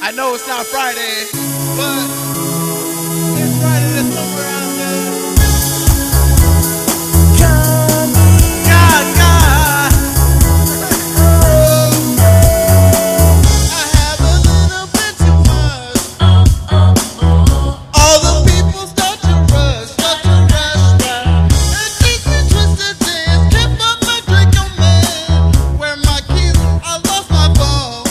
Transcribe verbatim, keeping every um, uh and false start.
I know it's not Friday, but it's Friday to somewhere out there. God, God. I have a little bit too much. All the people start to rush, start to rush back. It keeps me twisted, dance, can't find my drink, oh man. Where my keys? I lost my ball.